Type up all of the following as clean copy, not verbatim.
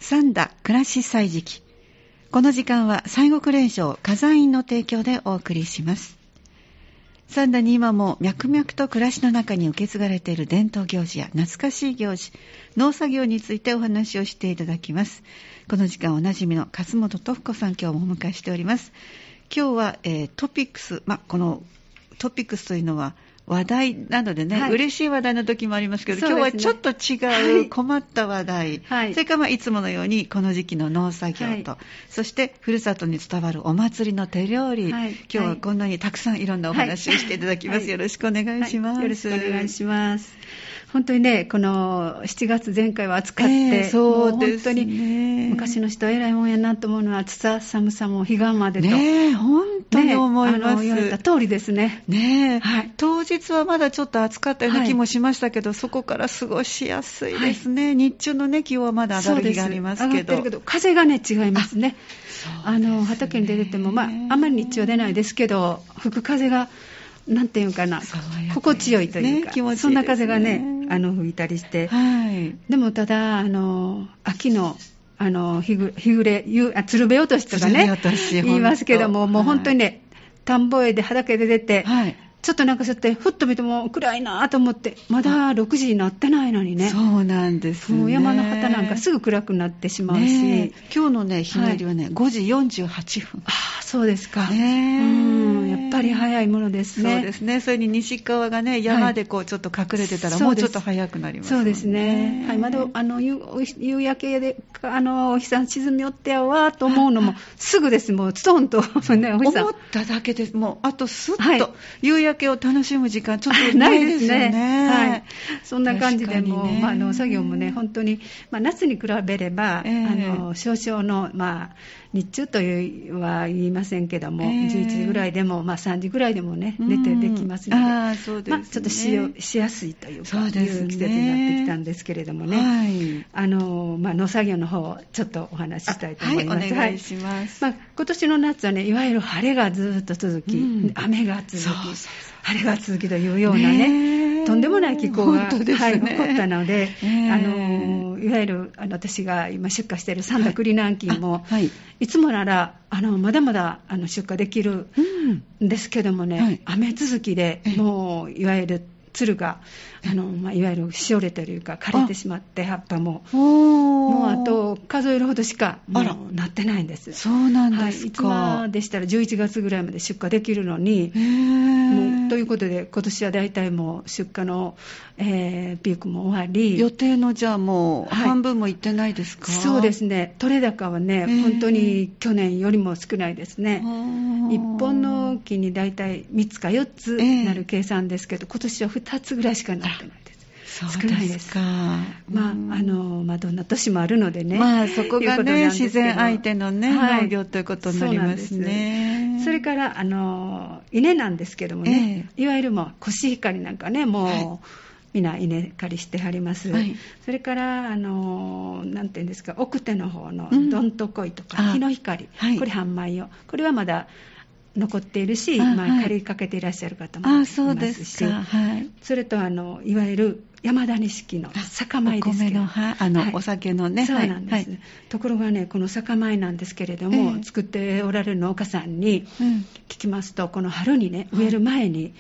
三田暮らし歳時記。この時間は西国連商火山院の提供でお送りします。三田に今も脈々と暮らしの中に受け継がれている伝統行事や懐かしい行事、農作業についてお話をしていただきます。この時間おなじみの勝本徳子さん、今日もお迎えしております。今日は、トピックス、このトピックスというのは話題なのでね、はい、嬉しい話題の時もありますけど、今日はちょっと違う困った話題、はい、それからいつものようにこの時期の農作業と、はい、そしてふるさとに伝わるお祭りの手料理、はい、今日はこんなにたくさんいろんなお話をしていただきます、はい、よろしくお願いします、はい、 よろしくお願いします。本当にね、この7月前回は暑かって、 そうですね、 もう本当に昔の人は偉いもんやなと思うのは、暑さ寒さも彼岸までと、 本当に思います、 言われた通りですね。 はい、当日はまだちょっと暑かったような気もしましたけど、そこから過ごしやすいですね、日中のね、気温はまだ上がる日がありますけど、 上がってるけど風がね違いますね。畑に出てても、あんまり日中は出ないですけど、吹く風がなんていうかな、心地よいというか、気持ちいいですね、そんな風がね吹いたりして、はい、でもただ秋の日暮れ鶴瓶落としとかね言いますけども、もう本当にね、田んぼへで畑で出て、はい、ちょっとなんかそうやってふっと見ても暗いなと思って、まだ6時になってないのにね。 そうなんですね。 山の旗なんかすぐ暗くなってしまうし、 今日のね日の入りはね、5時48分。 そうですか。やっぱり早いものですね。 そうですね。それに西側がね、山でこうちょっと隠れてたら、もうちょっと早くなりますもんね。 そうですね。はい、まだ夕焼けでお日さん沈み寄ってやわと思うのもすぐです。もうストーンとね、お日さん思っただけでもうあとスッと夕焼けを楽しむ時間ちょっとないですよね。 はい。そんな感じでもう作業もね、本当に夏に比べれば少々の日中というは言いませんけども、11時ぐらいでも、3時ぐらいでもね、寝てできますので、 そうですね、 ちょっとしやすいというか、いう季節になってきたんですけれどもね、はい、農作業の方をちょっとお話ししたいと思います。 はい、お願いします。 今年の夏はね、いわゆる晴れがずっと続き、雨が続き、晴れが続きというようなね、とんでもない気候が、起こったので、いわゆる私が今出荷している三田栗南京も、いつもならまだまだ出荷できるんですけどもね、雨続きでもういわゆるつるがいわゆるしおれというか枯れてしまって、葉っぱもうあと数えるほどしかなってないんです。 そうなんですか。 いつもでしたら11月ぐらいまで出荷できるのに、ということで今年はだいたいもう出荷の、ピークも終わり、 予定のじゃあもう半分もいってないですか？ そうですね。取れ高はね、本当に去年よりも少ないですね。1本の木にだいたい3つか4つなる計算ですけど、今年は2つぐらいしかなってないです。少ないです。どんな年もあるのでね。 そこがね、自然相手のね、農業ということになりますね。 それから稲なんですけどもね、いわゆるもうコシヒカリなんかね、もう、みんな稲刈りしてはります。それからなんていうんですか、奥手の方のどんとこいとか、日の光、これ半米用、これはまだ残っているし、刈りかけていらっしゃる方もいますし、それといわゆる山田錦の酒米ですけど、 お酒のね、 そうなんです、ところがね、この酒米なんですけれども、作っておられる農家さんに聞きますと、この春にね、植える前に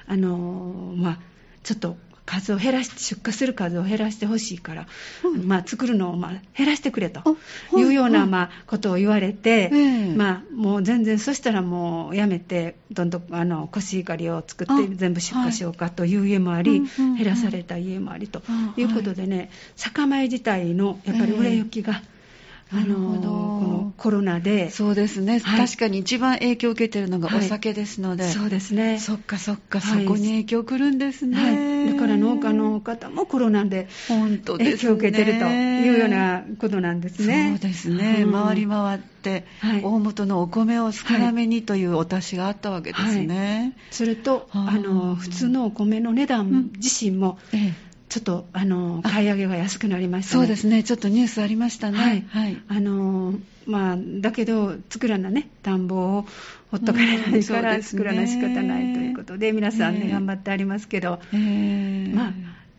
ちょっと数を減らして、出荷する数を減らしてほしいから、作るのを減らしてくれというようなことを言われて、もう全然そしたらもうやめて、どんどんコシヒカリを作って全部出荷しようかという家もあり、減らされた家もありということでね、酒米自体のやっぱり売れ行きが、このコロナで、 そうですね、確かに一番影響を受けているのがお酒ですので、 そうですね、 そこに影響くるんですね、 だから農家の方もコロナで影響を受けているというようなことなんですね。 そうですね、回り回って、大元のお米を少なめにというお達しがあったわけですね。 それと普通のお米の値段自身も、ちょっと買い上げが安くなりましたね。 そうですね、ちょっとニュースありましたね。 だけど作らなね、田んぼをほっとかれないから作らな仕方ないということで、皆さんね、頑張ってありますけど、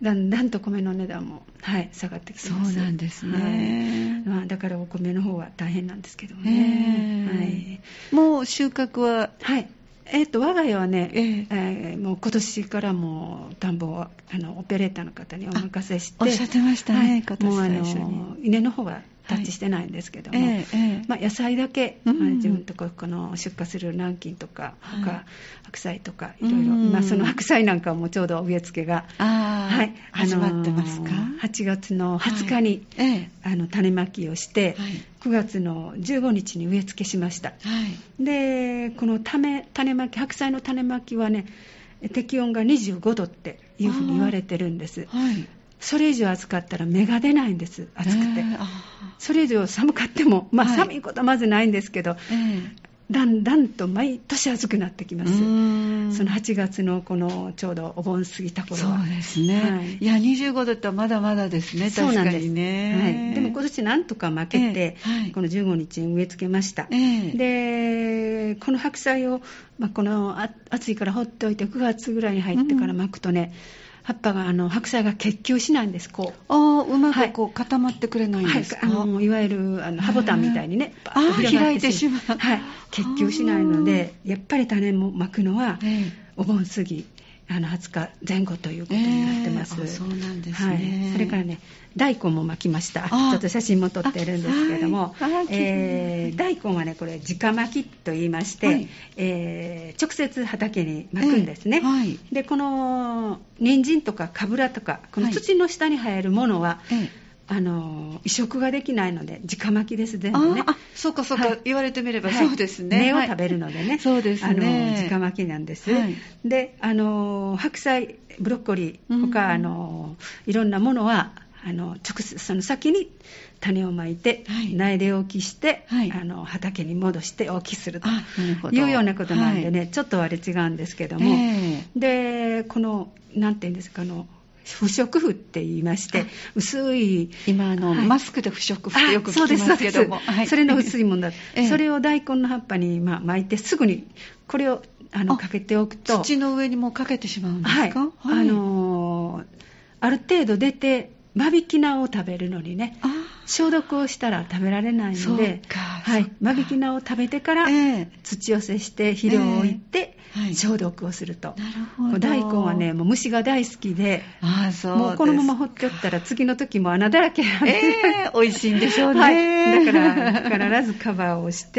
だんだんと米の値段も、下がってきてます。 そうなんですね。 だからお米の方は大変なんですけどね。 もう収穫は、 我が家はね、もう今年からもう田んぼをオペレーターの方にお任せして、 おっしゃってましたね、今年最初に。 もう稲の方はタッチしてないんですけども、野菜だけ、自分とこの出荷する南京とか他、白菜とかいろいろ、その白菜なんかもちょうど植え付けが始まってますか。 8月の20日に、種まきをして、9月の15日に植え付けしました。でこの種まき、白菜の種まきはね、適温が25度っていうふうに言われてるんです。それ以上暑かったら芽が出ないんです。暑くて、それ以上寒かっても、寒いことはまずないんですけど、だんだんと毎年暑くなってきます。その8月のこのちょうどお盆過ぎた頃は。 そうですね、いや25度ってまだまだですね。確かにね。 でも今年なんとか負けて、この15日に植え付けました。でこの白菜を、この暑いから放っておいて9月ぐらいに入ってから巻くとね、葉っぱが白菜が結球しないんです。 うまく固まってくれないんですか。 いわゆる葉ボタンみたいにね、バーッと開いてしまう。 結球しないので、やっぱり種も巻くのはお盆過ぎ20日前後ということになってます。 そうなんですね。 それからね、大根も巻きました。ちょっと写真も撮ってるんですけども、大根はね、これ直巻きと言いまして、直接畑に巻くんですね。でこの人参とかかぶらとか、この土の下に生えるものは、移植ができないので直巻きです。全部ね。 そうか、言われてみればそうですね。 根を食べるのでね、 そうですね、 直巻きなんです。で白菜、ブロッコリー他、いろんなものは直接その先に種をまいて、苗で大きして、畑に戻して大きくするというようなことなんでね、ちょっとあれ違うんですけども、でこのなんていうんですか、不織布って言いまして、薄い今マスクで不織布ってよく聞きますけども、 それの薄いものだ、それを大根の葉っぱに巻いて、すぐにこれをかけておくと、 土の上にもかけてしまうんですか。 ある程度出て間引き菜を食べるのにね、消毒をしたら食べられないので、間引き菜を食べてから土寄せして肥料を置いて消毒をすると。大根はね、もう虫が大好きで、もうこのまま放っておったら次の時も穴だらけなんで、 美味しいんでしょうね。 だから必ずカバーをして、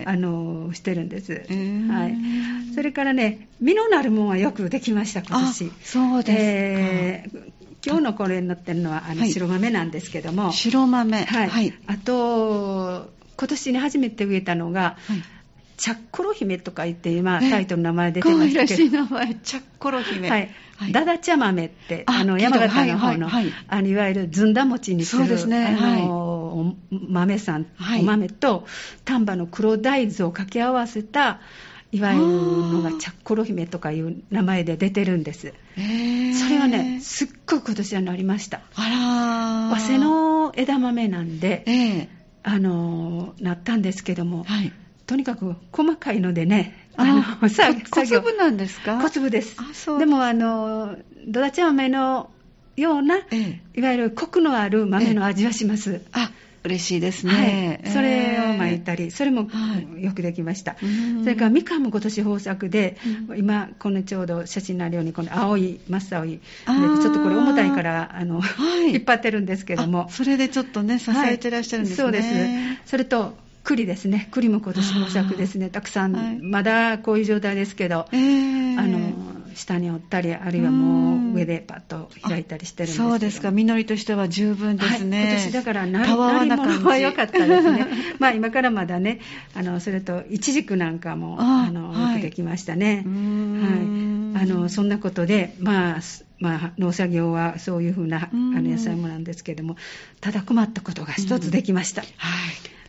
してるんです。それからね、実のなるものはよくできました、今年。 そうですか。 今日のこれになってるのは白豆なんですけども、 白豆、 あと今年に初めて植えたのが、チャッコロ姫とか言って、今タイトルの名前出てましたけど、 可愛らしい名前、チャッコロ姫、 ダダ茶豆って、山形の方の、いわゆるずんだ餅にする豆さん、お豆と丹波の黒大豆を掛け合わせたいわゆるのがチャッコロ姫とかいう名前で出てるんです。それはね、すっごく今年はなりました。早生の枝豆なんで、なったんですけども、とにかく細かいのでね、 小粒なんですか。 小粒です。でもどだち豆のような、いわゆるコクのある豆の味はします。 嬉しいですね。 それを巻いたり、それもよくできました。それからみかんも今年豊作で、今このちょうど写真にあるように、この青い真っ青い、ちょっとこれ重たいから引っ張ってるんですけども、 それでちょっとね支えてらっしゃるんですね。 そうです。それと栗ですね。栗も今年豊作ですね。たくさん、まだこういう状態ですけど、下に折ったり、あるいはもう上でパッと開いたりしてるんですけど。 そうですか。実りとしては十分ですね。 今年だからなり物は良かったですね。今からまだね、それとイチジクなんかもよくできましたね。そんなことで、農作業はそういうふうな野菜もなんですけども、ただ困ったことが一つできました。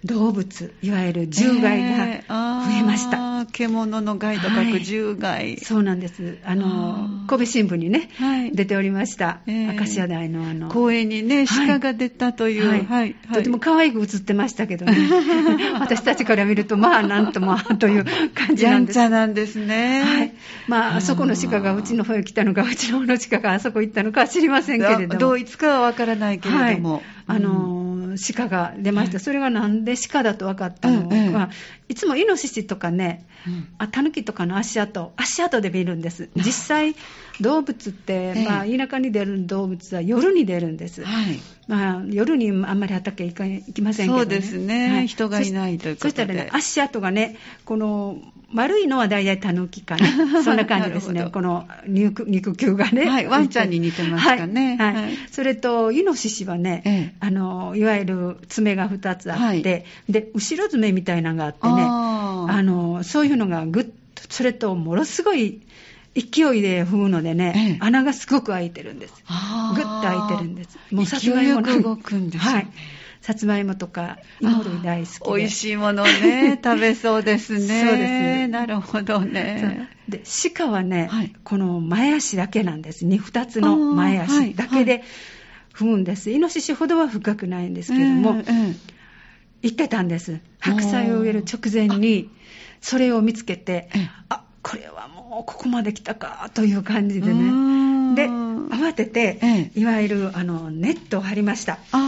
動物、いわゆる獣害が増えました。 獣の害と書く獣害、 そうなんです。神戸新聞にね、出ておりました。明石家大の公園にね、鹿が出たという、 とても可愛く映ってましたけどね。私たちから見ると、なんともという感じなんです。 やんちゃなんですね。 あそこの鹿がうちの方へ来たのか、うちの方の鹿があそこ行ったのかは知りませんけれども。 同一かはわからないけれども。 鹿が出ました。それがなんで鹿だと分かったのは、いつもイノシシとかね、タヌキとかの足跡で見るんです。実際動物って、田舎に出る動物は夜に出るんです。夜にあんまり畑行きませんけどね。 そうですね、人がいないということで。 そしたらね、足跡がね、この丸いのは大体タヌキかね、そんな感じですね。この肉球がね、 ワンちゃんに似てますかね。 それとイノシシはね、いわゆる爪が2つあって、で後ろ爪みたいなのがあってね、そういうのがぐっと、それとものすごい勢いで踏むのでね、穴がすごく開いてるんです。ぐっと開いてるんです。 もうさつまいもが動くんです。 さつまいもとか芋類大好きで。 美味しいものね、食べそうですね。 そうです。 なるほどね。 で、鹿はね、この前足だけなんです。2つの前足だけで踏むんです。イノシシほどは深くないんですけども、行ってたんです。白菜を植える直前にそれを見つけて、これはもうここまで来たかという感じでね。で、慌てて、いわゆるネットを張りました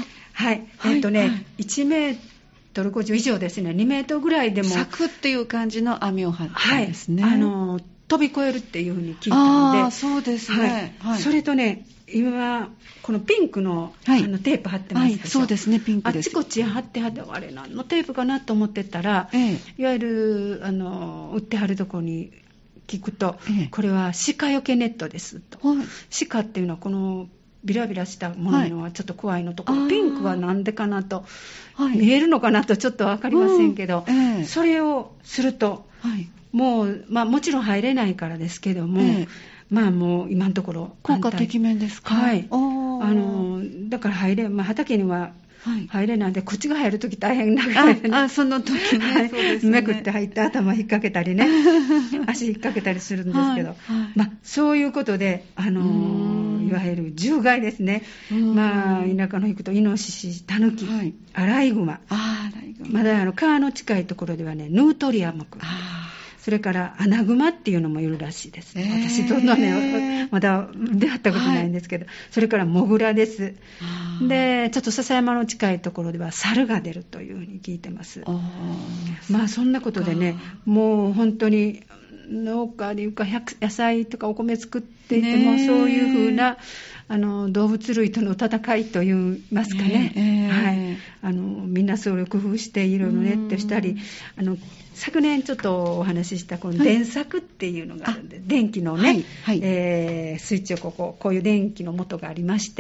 。1メートル50以上ですね。2メートルぐらいでも。 柵っていう感じの網を張ったんですね。 飛び越えるっていうふうに聞いたので。 そうですね。 それとね、今、このピンクの、テープ貼ってますでしょ。 そうですね、ピンクです。 あっちこっち貼って、あれ何のテープかなと思ってたら、いわゆる、売ってはるところに聞くと、これは鹿よけネットですと。鹿っていうのはこの、ビラビラしたものはちょっと怖いのと、ピンクはなんでかなと、見えるのかなとちょっとわかりませんけど、それをすると、もう、もちろん入れないからですけども、もう今のところ効果てきめんですか。 だから畑には入れないんで、こっちが入るとき大変だからね。 その時ね、そうですね。 めくって入って頭引っ掛けたりね、足引っ掛けたりするんですけど、そういうことで、いわゆる獣害ですね。田舎の行くとイノシシ、タヌキ、アライグマ、まだ川の近いところではね、ヌートリアも来る。それからアナグマっていうのもいるらしいですね。私どんどんね、まだ出会ったことないんですけど、それからモグラです。で、ちょっと笹山の近いところでは猿が出るというふうに聞いてます。そんなことでね、もう本当に農家でいうか野菜とかお米作っていても、そういうふうな動物類との戦いといいますかね、みんなそれを工夫していろいろネットしたり、昨年ちょっとお話ししたこの電柵っていうのがあるんで、電気のね、スイッチをこういう電気の元がありまして、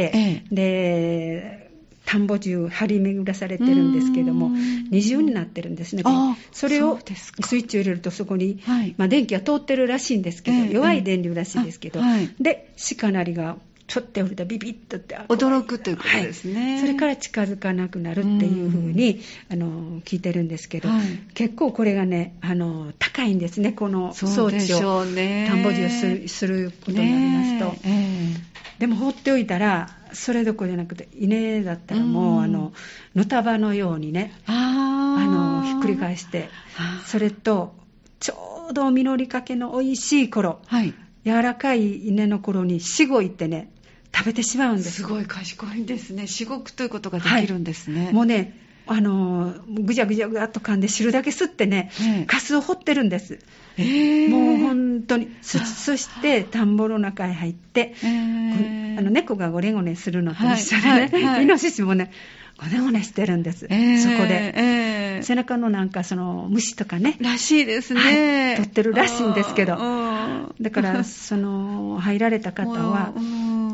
で田んぼ中張り巡らされてるんですけども、二重になってるんですね。それをスイッチを入れるとそこに、電気が通ってるらしいんですけど、弱い電流らしいですけど、で鹿なりがちょっと降りたビビッとって驚くということですね。 それから近づかなくなるっていうふうに聞いてるんですけど、結構これがね高いんですね、この装置を田んぼ中することになりますと。でも放っておいたらそれどころじゃなくて、稲だったらもうぬた場のようにね、ひっくり返して、それとちょうど実りかけの美味しい頃、柔らかい稲の頃にしごいてね食べてしまうんです。 すごい賢いんですね。しごくということができるんですね。 もうね、ぐじゃぐじゃぐやっと噛んで汁だけ吸ってね、カスを掘ってるんです。もう本当にそして田んぼの中へ入って、猫がゴレゴレするのと一緒でね、イノシシもねゴネゴネしてるんです、そこで、背中のなんかその虫とかねらしいですね、 取ってるらしいんですけど、だからその入られた方は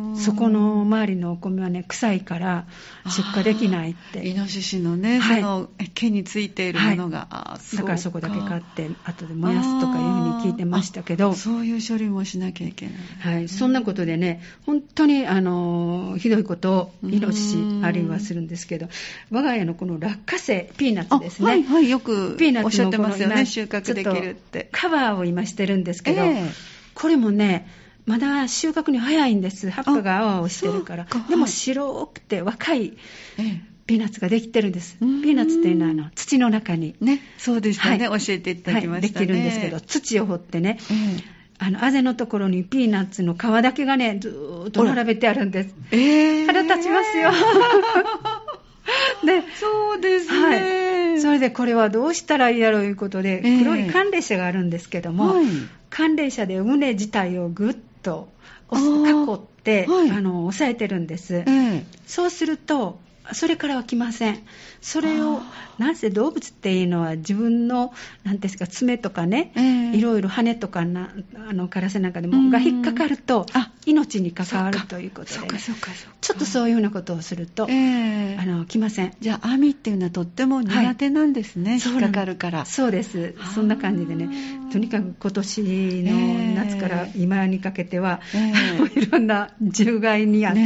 そこの周りのお米はね臭いから出荷できないって。 イノシシのね、その毛についているものが、 だからそこだけ買って後で燃やすとかいうふうに聞いてましたけど、 そういう処理もしなきゃいけない。 そんなことでね本当にひどいことをイノシシあるいはするんですけど、我が家のこの落花生ピーナッツですね、 よくおっしゃってますよね、収穫できるって。 カバーを今してるんですけど、これもねまだ収穫に早いんです。葉っぱが青々してるから。でも白くて若いピーナッツができてるんです。ピーナッツっていうのは土の中にね、そうでしたね、教えていただきましたね。 できるんですけど、土を掘ってね、あぜのところにピーナッツの皮だけがねずーっと並べてあるんです。腹立ちますよ。 で、そうですね、 それでこれはどうしたらいいやろうということで、黒い寒冷車があるんですけども、寒冷車で畝自体をぐっと囲って、押さえてるんです、そうするとそれからは来ません。それをなんせ動物っていうのは自分のなんですか爪とかね、いろいろ羽とかカラスなんかでもが引っかかると命に関わるということで、ちょっとそういうようなことをすると、来ません。 じゃあ網っていうのはとっても苦手なんですね、引っかかるから。 そうです。そんな感じでね、とにかく今年の夏から今にかけては、いろんな獣害にあって、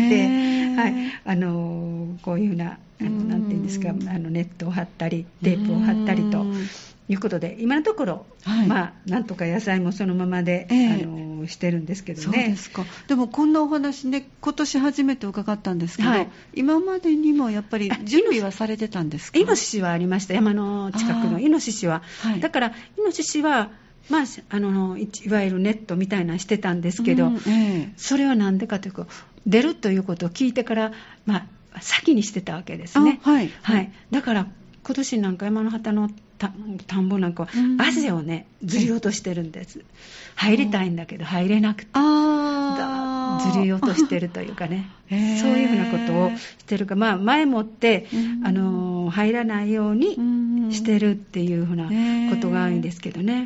こういうようななんていうんですか、ネットを張ったりテープを貼ったりということで、今のところ、なんとか野菜もそのままで、してるんですけどね。 そうですか。でもこんなお話ね、今年初めて伺ったんですけど、今までにもやっぱり準備はされてたんですか？ イノシシはありました。山の近くのイノシシは、だからイノシシは、いわゆるネットみたいなのしてたんですけど、それはなんでかというと、出るということを聞いてから、先にしてたわけですね。だから今年なんか山の畑の田んぼなんかは、あぜをねずり落としてるんです。入りたいんだけど入れなくて、ずり落としてるというかね、そういうふうなことをしてるか、前もって、入らないようにしてるっていうふうなことが多いんですけどね。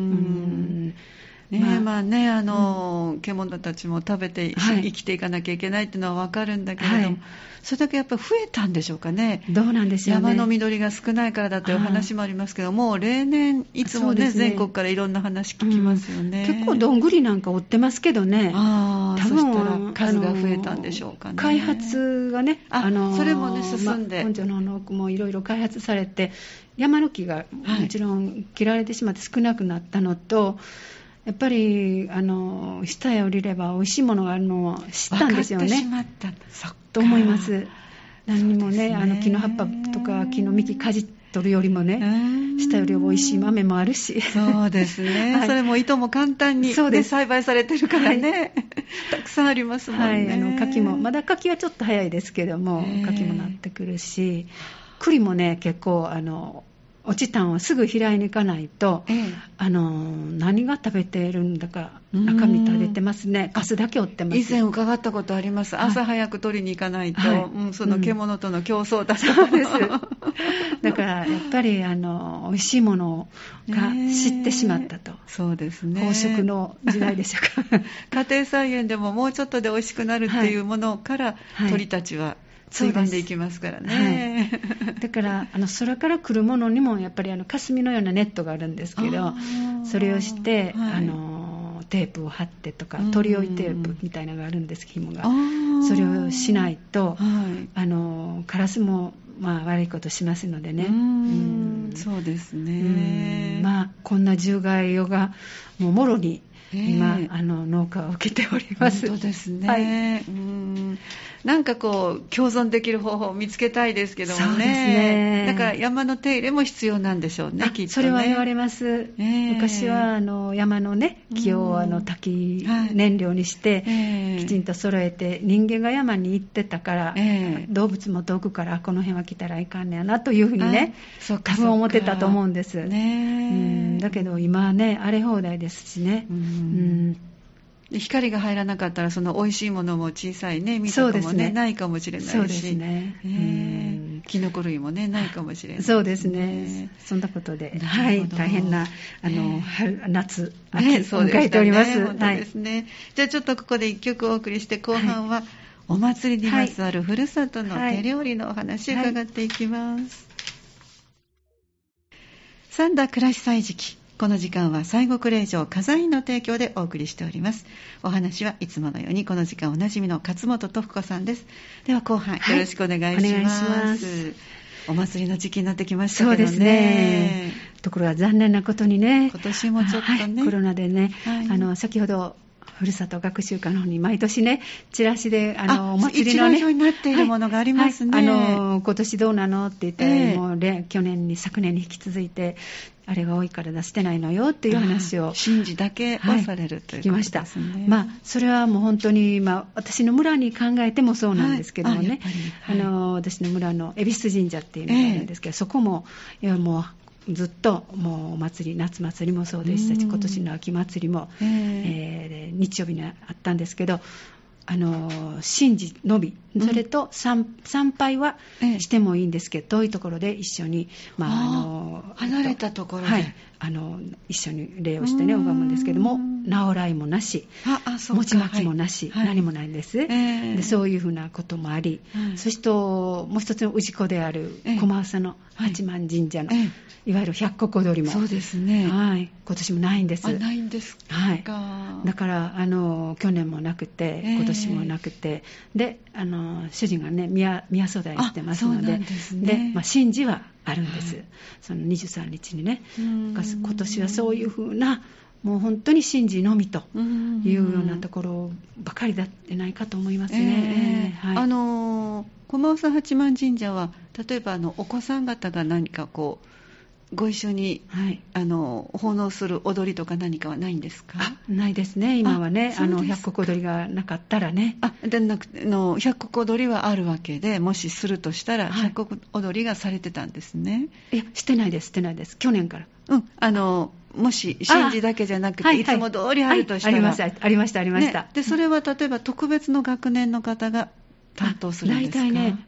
獣たちも食べて生きていかなきゃいけないっていうのは分かるんだけれども、それだけやっぱり増えたんでしょうかね。 どうなんでしょうね。 山の緑が少ないからだという話もありますけども、例年いつもね、全国からいろんな話聞きますよね。 結構どんぐりなんか追ってますけどね。 多分そしたら数が増えたんでしょうかね。 開発がね、 それもね進んで、 本所の奥もいろいろ開発されて、山の木がもちろん切られてしまって少なくなったのと、やっぱり下へ降りれば美味しいものがあるのを知ったんですよね。 分かってしまったと思います。何にもね、木の葉っぱとか木の幹かじっとるよりもね、下より美味しい豆もあるし。 そうですね、それも糸も簡単に、栽培されてるからね、たくさんありますもんね。 柿もまだ柿はちょっと早いですけども、柿もなってくるし、栗もね結構落ちたんをすぐ拾いに行かないと、何が食べているんだか中身食べてますね。カスだけ折ってます。 以前伺ったことあります。朝早く取りに行かないと、その獣との競争だったそうです。だからやっぱり美味しいものが知ってしまったと。 そうですね。 飽食の時代でしょうか。家庭菜園でももうちょっとで美味しくなるっていうものから、鳥たちはついばんでいきますからね。 だから空から来るものにもやっぱり霞のようなネットがあるんですけど、それをして、テープを貼ってとか、鳥追いテープみたいなのがあるんです、紐が。それをしないと、カラスも悪いことしますのでね。 そうですね。 こんな獣害がもうもろに今農家を受けております。 本当ですね。なんか共存できる方法を見つけたいですけどもね。そうですね。だから山の手入れも必要なんでしょうね、きっとね。 それは言われます。昔は山のね木を焚き燃料にして、きちんと揃えて、人間が山に行ってたから、動物も遠くからこの辺は来たらいかんねやなというふうにね、多分思ってたと思うんです。だけど今はね荒れ放題ですしね。 光が入らなかったらその美味しいものも小さいね、実とかもねないかもしれないし。 そうですね。 キノコ類もねないかもしれない、 そうですね。そんなことで、はい、大変な春夏秋、迎えております。 本当ですね。じゃあちょっとここで1曲お送りして、後半はお祭りにまつわるふるさとの手料理のお話を伺っていきます。三田暮らし歳時記、この時間は西国霊場火山院の提供でお送りしております。お話はいつものようにこの時間おなじみの勝本徳子さんです。では後半よろしくお願いします。お願いします。お祭りの時期になってきましたけどね。 そうですね。ところが残念なことにね、 今年もちょっとね、 コロナでね、先ほどふるさと学習館の方に毎年ね、チラシでお祭りのね、 一覧表になっているものがありますね。 今年どうなのって言ったら、もう去年に昨年に引き続いてあれが多いから出してないのよっていう話を神事だけをされるということですね。聞きました。 それはもう本当に、私の村に考えてもそうなんですけどもね、私の村の恵比寿神社っていうのがあるんですけど、そこももうずっともうお祭り、夏祭りもそうでしたし、今年の秋祭りも、日曜日にあったんですけど、神事のみ、それと参拝はしてもいいんですけど、遠いところで一緒に、 離れたところで、 一緒に礼をしてね、拝むんですけども、直来もなし、餅巻きもなし、何もないんです。でそういうふうなこともあり、そしてもう一つの氏子である駒朝の八幡神社の、いわゆる百石踊りも、 そうですね、 今年もないんです。 ないんですか。 だから去年もなくて、今年もなくて、で主人がね宮祖代してますので、神事はあるんです、その23日にね。今年はそういうふうな、もう本当に神事のみというようなところばかりだってないかと思いますね。 駒朝八幡神社は例えばお子さん方が何かこうご一緒に、奉納する踊りとか何かはないんですか？ ないですね、今はね。百石踊りがなかったらね。 でなく百石踊りはあるわけで、もしするとしたら、百石踊りがされてたんですね。 いや、してないです、去年から。 もし神事だけじゃなくて、いつも通りあるとしたら、 ありました。 でそれは例えば特別の学年の方が担当するんですか？大体ね、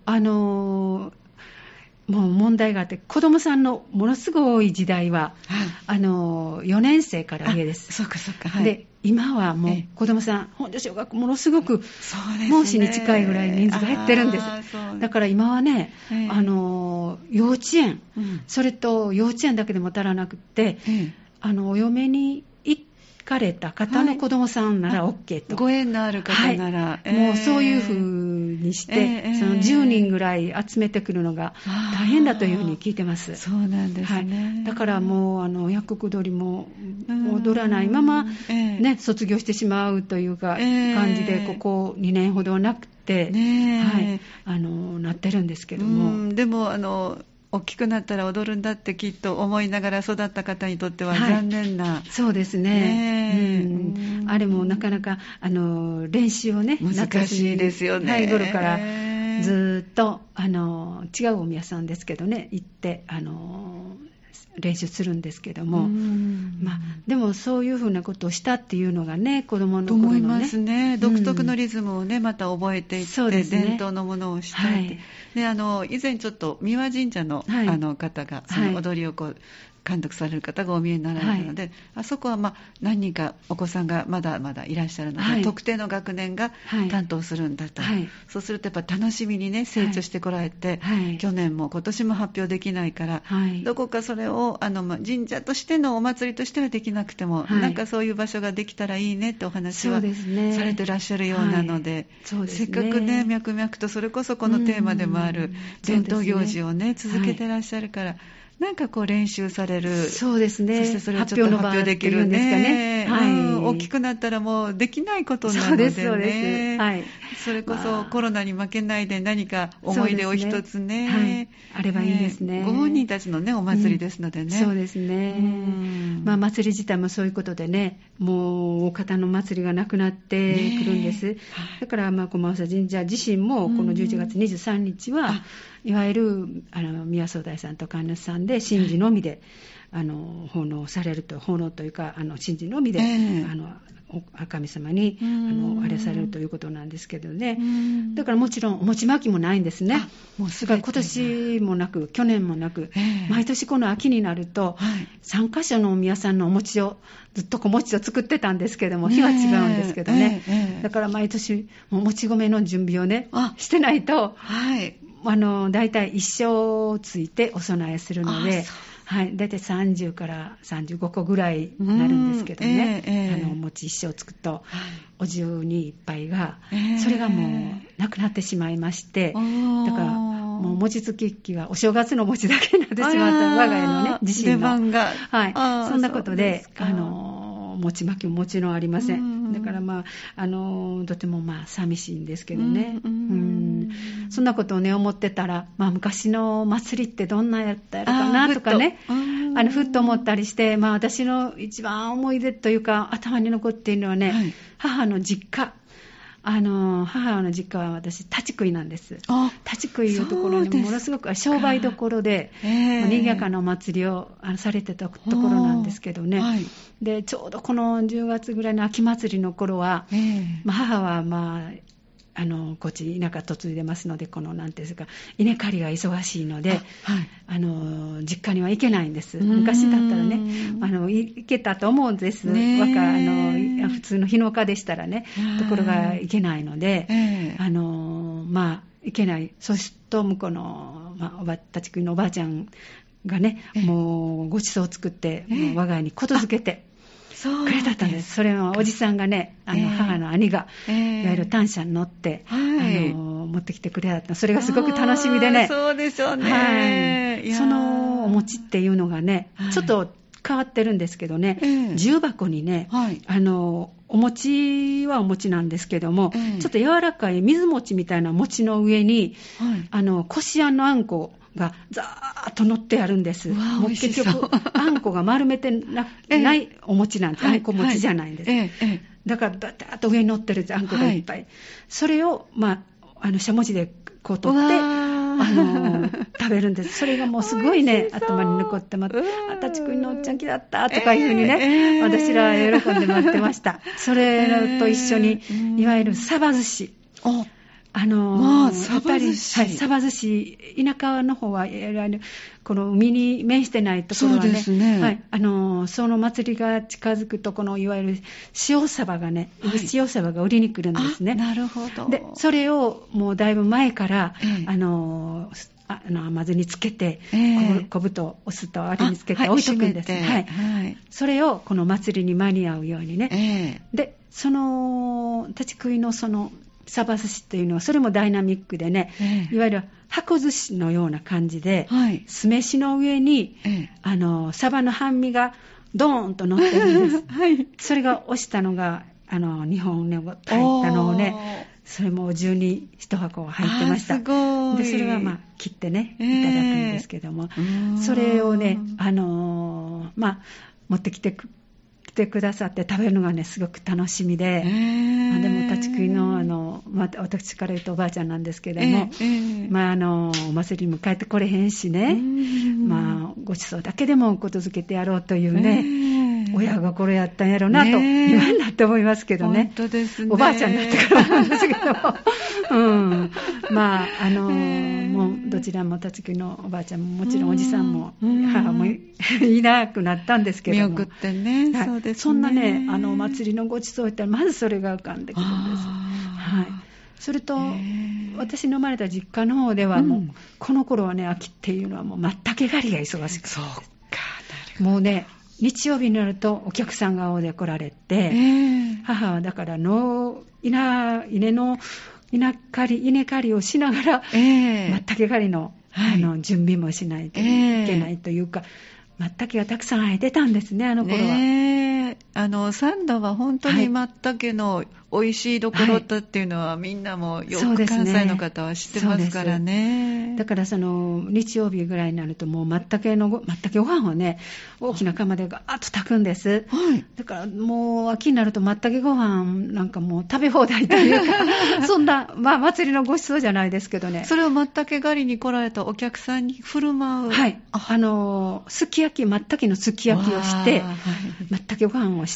もう問題があって、子どもさんのものすごい多い時代は、4年生から上です。 そうか、 で今はもう子どもさん、本当小学校ものすごく孟子に近いぐらい人数が減ってるんです。だから今はね、幼稚園、それと幼稚園だけでも足らなくって、お嫁に行かれた方の子どもさんなら OK と、 ご縁のある方なら、 もうそういうふうにして、その10人ぐらい集めてくるのが大変だというふうに聞いてます。 そうなんですね。 だからもう百石踊りも踊らないまま、卒業してしまうというか、感じでここ2年ほどはなくて、なってるんですけども、 でも大きくなったら踊るんだってきっと思いながら育った方にとっては残念な、 そうですね、あれもなかなか練習をね、 難しいですよね。 頃からずっと違うお宮さんですけどね、行って練習するんですけども、でもそういうふうなことをしたっていうのがね、子供の頃のね、 と思いますね。独特のリズムをね、また覚えていって、伝統のものをしたいって、以前ちょっと三輪神社の、方がその踊りを監督される方がお見えになられたので、あそこは何人かお子さんがまだまだいらっしゃるので、特定の学年が担当するんだと、そうするとやっぱ楽しみにね成長してこられて、去年も今年も発表できないから、どこかそれを神社としてのお祭りとしてはできなくても、なんかそういう場所ができたらいいねってお話はされてらっしゃるようなので、せっかくね脈々とそれこそこのテーマでもある伝統行事をね続けてらっしゃるから、なんか練習される、 そうですね、 そしてそれをちょっと発表できるね、大きくなったらもうできないことなのでね、それこそコロナに負けないで何か思い出を一つね、 あればいいですね。 ご本人たちのねお祭りですのでね、 そうですね、祭り自体もそういうことでね、もう大方の祭りがなくなってくるんです。だから駒朝神社自身もこの11月23日はいわゆる宮総大さんと神主さんで神事のみで、奉納されると、奉納というか神事のみで、神様にあれされるということなんですけどね。だからもちろんお餅巻きもないんですね。もうすぐ今年もなく去年もなく、毎年この秋になると、3カ所のお宮さんのお餅をずっと小餅を作ってたんですけども、日は違うんですけどね、だから毎年もち米の準備をねしてないと、だいたい一生ついてお供えするので、だいたい30から35個ぐらいになるんですけどね、お餅一生つくと、お重にいっぱいが、それがもうなくなってしまいまして、だからもう餅つき機はお正月の餅だけになってしまった、我が家のね自身の出番が、そんなことで餅巻きももちろんありません。だからとても寂しいんですけどね。そんなことをね思ってたら、昔の祭りってどんなやったやろかなとかね、ふっと思ったりして、私の一番思い出というか頭に残っているのはね、母の実家。母の実家は私立ち食いなんです。立ち食いいうところにものすごく商売どころで、賑やかなお祭りをされてたところなんですけどね、でちょうどこの10月ぐらいの秋祭りの頃は、母はこっち田舎嫁いでますので、このなんていうんですか、稲刈りが忙しいので、実家には行けないんです。昔だったらね行けたと思うんです。普通の日の岡でしたらね、ところが行けないので、行けない。そうすると向こうの、立ち食いのおばあちゃんがね、もうごちそうを作って、もう我が家にことづけてくれたんです。それはおじさんがね、母の兄が、いわゆる単車に乗って、持ってきてくれた。それがすごく楽しみでね。 そうでしょうね。 そのお餅っていうのがね、ちょっと変わってるんですけどね、重箱にね、お餅はお餅なんですけども、ちょっと柔らかい水餅みたいな餅の上に、こしあんのあんこがザーッと乗ってあるんです。もう結局あんこが丸めてないお餅なんです。あんこ餅じゃないんです。だからダーッと上に乗ってるあんこがいっぱい。それをしゃもじでこう取って食べるんです。それがもうすごいね頭に残ってます。立ち食いのおっちゃん来だったとかいうふうにね、私ら喜んで待ってました。それと一緒にいわゆるサバ寿司。サバ寿司、サバ寿司、田舎の方はこの海に面してないところはね、その祭りが近づくと、このいわゆる塩サバがね、塩サバが売りに来るんですね。 なるほど。 でそれをもうだいぶ前から、甘酢につけて、昆布とお酢とあれにつけて置いとくんです。それをこの祭りに間に合うようにね、でその立ち食いのそのサバ寿司っていうのは、それもダイナミックでね、いわゆる箱寿司のような感じで、酢飯の上に、サバの半身がドーンと乗ってるんです。それが押したのが日本に入ったのをね、それもお重に一箱入ってました。すごい。でそれは切ってねいただくんですけども、それをね持ってきてくださって食べるのがねすごく楽しみで、でも立ち食いの私から言うとおばあちゃんなんですけども、お祭りにも帰ってこれへんしね、ごちそうだけでもことづけてやろうというね、親心やったんやろなと今になって思いますけどね。 本当ですね。 おばあちゃんになってから思うんですけどもうどちらも立ち食いのおばあちゃんももちろんおじさんも母もいなくなったんですけども、 見送ってね、そうですね。 そんなねお祭りのごちそういったらまずそれが浮かんでくるんです。それと私の生まれた実家の方ではもう、この頃はね秋っていうのはもうまったけ狩りが忙しくて、そうか、もうね日曜日になるとお客さんが大勢来られて、母はだから稲刈りをしながら、まったけ狩りの、準備もしないといけないというか、まったけがたくさん生えてたんですね、あの頃は。 サンダは本当にまったけの美味しいどころだっていうのは、みんなもよく関西の方は知ってますからね。 だから日曜日ぐらいになるともう松茸ご飯をね、大きな釜でガーッと炊くんです、はい、だからもう秋になると松茸ご飯なんかもう食べ放題というかそんな、祭りのご馳走じゃないですけどね。 それを松茸狩りに来られたお客さんに振る舞う。 はい、すき焼き、松茸のすき焼きをして、はい、松茸ご飯をして、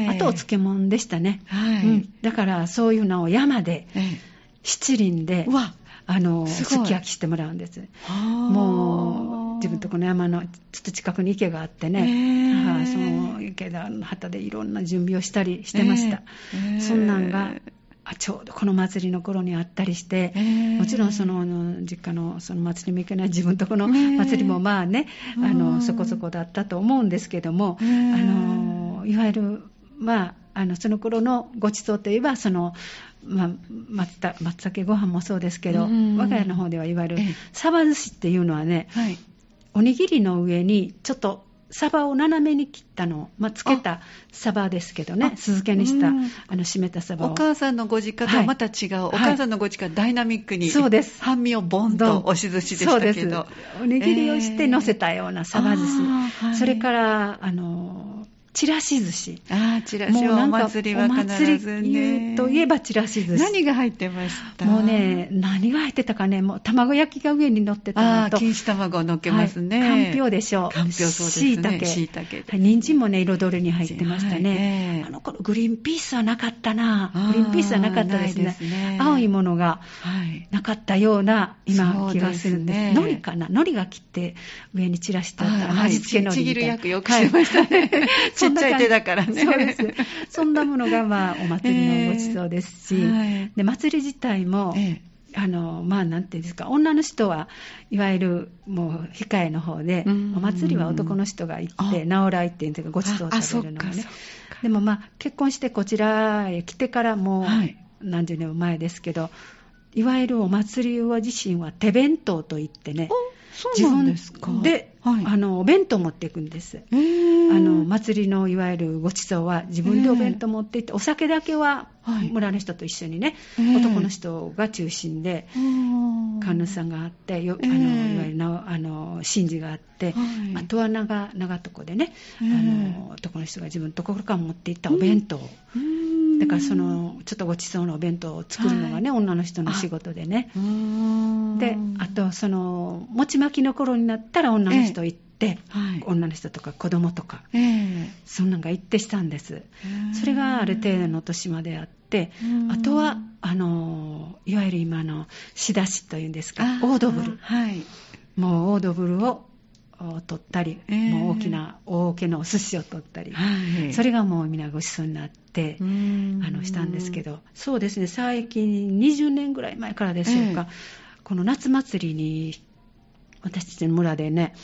あとお漬物でしたね、はい、だからそういうのを山で、七輪で、すき焼きしてもらうんです。もう自分とこの山のちょっと近くに池があってね、その池の旗でいろんな準備をしたりしてました、そんなんがちょうどこの祭りの頃にあったりして、もちろん実家のその祭りも行けない自分とこの祭りもそこそこだったと思うんですけども、いわゆるその頃のご馳走といえば松茸ご飯もそうですけど、我が家の方ではいわゆるサバ寿司っていうのはね、はい、おにぎりの上にちょっとサバを斜めに切ったのを、つけたサバですけどね、酢漬けにした締めたサバを。 お母さんのご実家とはまた違う、お母さんのご実家はダイナミックに、 そうです、 半身をボンと押し寿司でしたけど、そうです、 おにぎりをして乗せたようなサバ寿司、それからちらし寿司。 ちらしはお祭りは必ずね。 といえばちらし寿司。 何が入ってました？ もうね、何が入ってたかね、もう卵焼きが上に乗ってたのと。 錦糸卵を乗っけますね。 かんぴょうでしょう。 かんぴょう、そうですね。 しいたけ。人参もね、彩りに入ってましたね。あの頃グリーンピースはなかったな。グリーンピースはなかったですね。青いものがなかったような、今気がするんです。海苔かな。海苔が切って上に散らしてあった味付け海苔。 ちぎる役よくしてましたね。ちっちゃい手だからね。 そうです。そんなものがお祭りのご馳走ですし、で祭り自体も、なんていうんですか、女の人はいわゆるもう控えの方で、お祭りは男の人が行って直来っていうんですか、ご馳走を食べるのがね。でも結婚してこちらへ来てからもう何十年も前ですけど、いわゆるお祭りは自身は手弁当といってね、 そうなんですか。 自分で、お弁当持っていくんです。祭りのいわゆるご馳走は自分でお弁当持っていって、お酒だけは村の人と一緒にね、男の人が中心で、神主さんがあって、いわゆる神事があって、あとは長床でね、男の人が自分のところから持っていったお弁当、だからちょっとごちそうのお弁当を作るのがね、女の人の仕事でね。で、あと餅巻きの頃になったら女の人行って、女の人とか子供とか、そんなんが行ってしたんです。それがある程度の年まであって、あとはいわゆる今の仕出しというんですか、オードブル、もうオードブルを取ったり、もう大きなお寿司を取ったり、それがもう皆ごちそうになってしたんですけど、そうですね、最近20年ぐらい前からでしょうか、この夏祭りに私たちの村でね、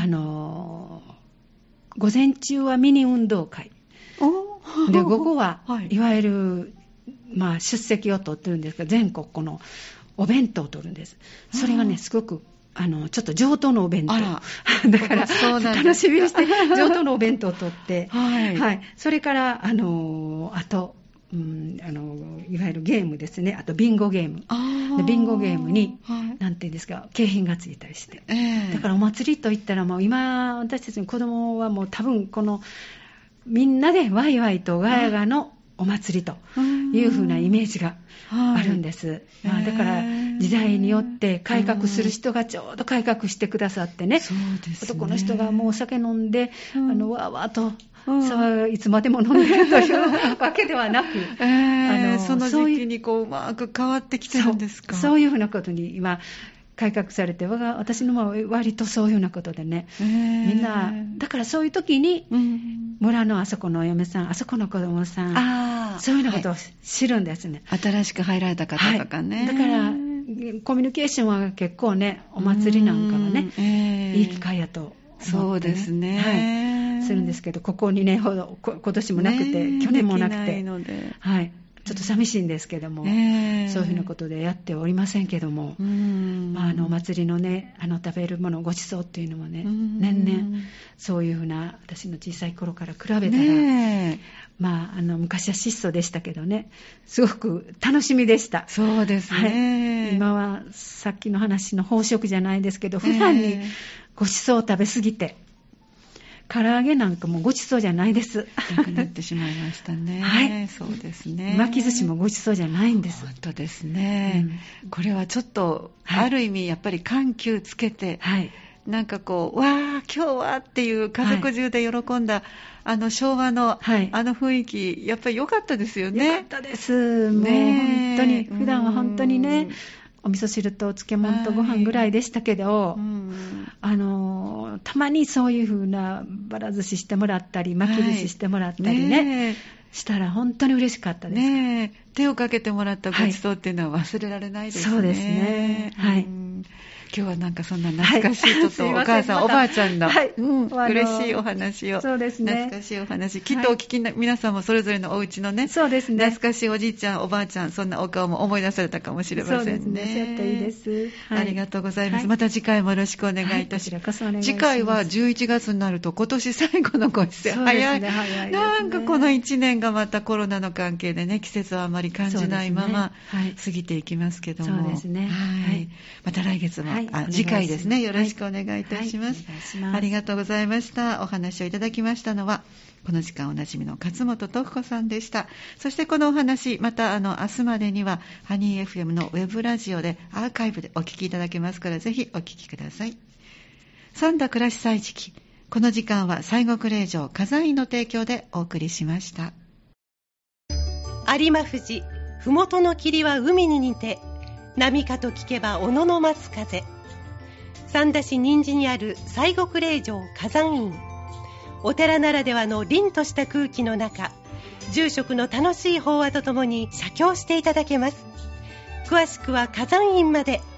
午前中はミニ運動会で、午後はいわゆる、出席を取ってるんですが、全国このお弁当を取るんです。それがね、すごくちょっと上等のお弁当だから楽しみにして上等のお弁当を取って、それからあと、いわゆるゲームですね、あとビンゴゲームで、ビンゴゲームに、なんていうんですか、景品がついたりして、だからお祭りといったらもう今私たちの子供はもう多分このみんなでワイワイとガヤガのお祭りという風なイメージがあるんです。だから時代によって改革する人がちょうど改革してくださってね、男の人がもうお酒飲んで、わーわーといつまでも飲んでるというわけではなく、 その時期にうまく変わってきてるんですか。 そういう風なことに今改革されて、私のは割とそういうようなことでね、みんなだからそういう時に、村のあそこのお嫁さん、あそこの子供さん、そういうようなことを知るんですね、 新しく入られた方とかね、 だからコミュニケーションは結構ね、お祭りなんかはね、いい機会やと思って、 そうですね、 するんですけど、ここ2年ほど今年もなくて、去年もなくて、ちょっと寂しいんですけども、そういうふうなことでやっておりませんけども、お祭りのね、食べるものごちそうっていうのもね、年々そういうふうな、私の小さい頃から比べたら、 昔は質素でしたけどね、すごく楽しみでした。 そうですね、 今はさっきの話の飽食じゃないですけど、普段にごちそうを食べ過ぎて、唐揚げなんかもごちそうじゃないです。 なくなってしまいましたね。はい、そうですね。 巻き寿司もごちそうじゃないんです。 本当ですね。これはちょっと、ある意味やっぱり緩急つけて、なんかこう、わー今日はっていう家族中で喜んだ、昭和の、雰囲気、やっぱり良かったですよね。 良かったです。もう本当に、普段は本当にね、お味噌汁と漬物とご飯ぐらいでしたけど、たまにそういう風なばら寿司してもらったり、巻き寿司してもらったりね、したら本当に嬉しかったです。 手をかけてもらったごちそうっていうのは忘れられないですね。 そうですね。はい。 今日はなんかそんな懐かしいちょっとお母さん、おばあちゃんの、嬉しいお話を、 そうですね、 懐かしいお話、きっとお聞きな、皆さんもそれぞれのお家のね、そうですね、懐かしいおじいちゃん、おばあちゃん、そんなお顔も思い出されたかもしれませんね。 そうですね、そうやっていいです。 ありがとうございます。また次回もよろしくお願いいたします。 こちらこそお願いします。 次回は11月になると今年最後のご時世、早い。なんかこの1年がまたコロナの関係でね、季節はあまり感じないまま過ぎていきますけども、 そうですね。 また来月も、次回ですね、よろしくお願いいたします。ありがとうございました。お話をいただきましたのは、この時間おなじみの勝本徳子さんでした。そしてこのお話、また明日までにはハニー FM のウェブラジオでアーカイブでお聞きいただけますから、ぜひお聞きください。三田暮らし歳時記、この時間は西国霊場火山院の提供でお送りしました。 有馬富士ふもとの霧は海に似て、波かと聞けば小野の松風。三田市人参にある西国霊場火山院、お寺ならではの凛とした空気の中、住職の楽しい法話とともに写経していただけます。詳しくは火山院まで。